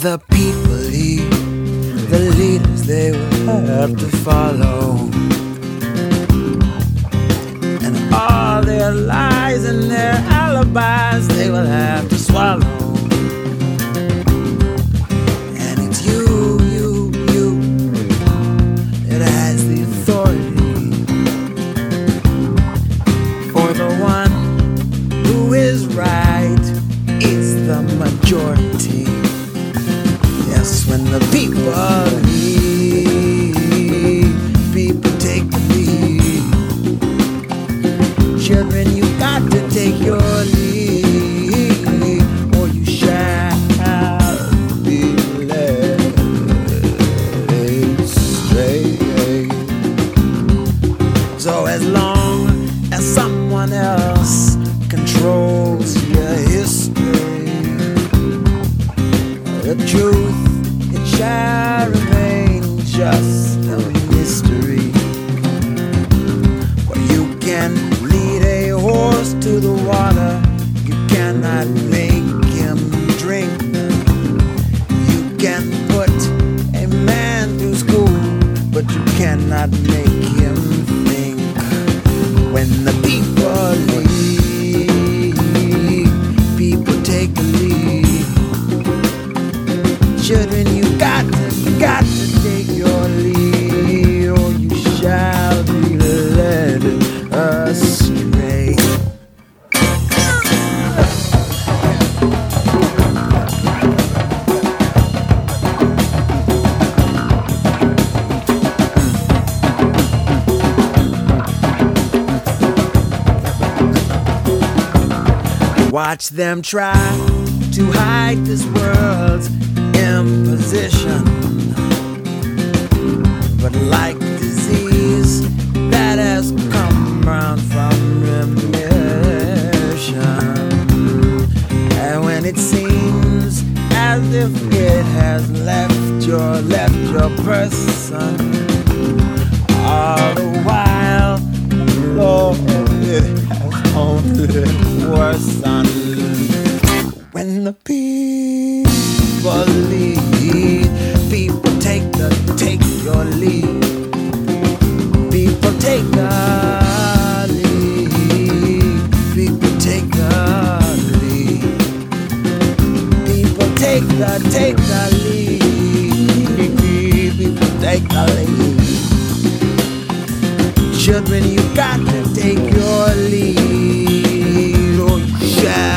the people lead, the leaders they will have to follow, and all their lies and their alibis they will have to swallow. And it's you that has the authority, for the one who is right is the majority. Yes, when the people lead, people take the lead. Children, you got to take your lead, or you shall be led astray. So as long as someone else controls your history, the truth, it shall remain just a mystery. For you can lead a horse to the water, you cannot make him drink. You can put a man through school, but you cannot make him think. When the people lead, people take the lead. Children, you got to take your lead, or you shall be led astray. Watch them try to hide this world's imposition, but like disease that has come round from remission, and when it seems as if it has left your person, all the while, Lord, it has only worsened. When the people lead, people take your lead. People take the lead. People take the lead. People take the lead. People take the lead. Children, you got to take your lead, or you shall